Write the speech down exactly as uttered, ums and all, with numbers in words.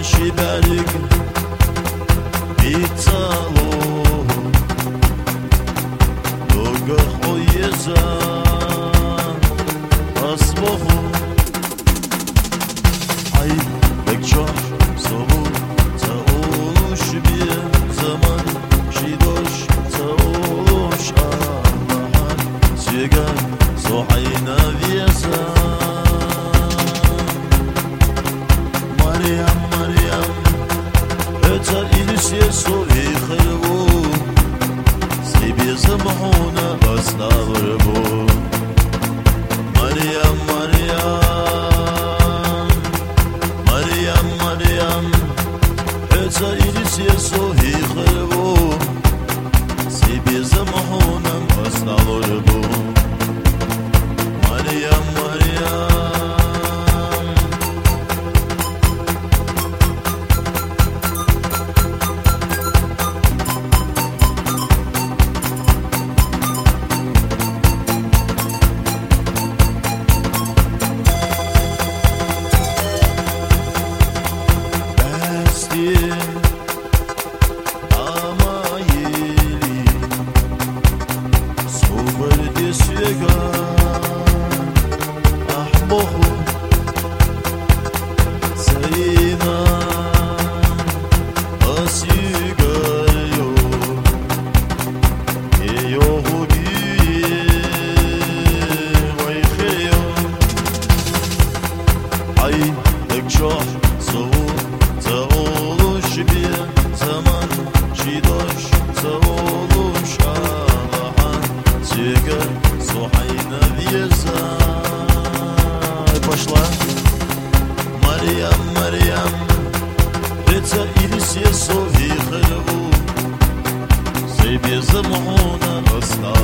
شبالك بيتصالو لوجه خويزان أصبحو عيب بكشاش صبو تقولوش بيه زمان شيدوش تقولوش آمهان سيگان صحينا بيزان مريم مريم это Илисия сови хрву себе замахуна остав рыбу Марьям Марьям Марьям Марьям это Илисия сови хрву себе замахуна остав рыбу Марьям Марьям Марьям, Марьям, это Илисия сови хрву себе замахуна остав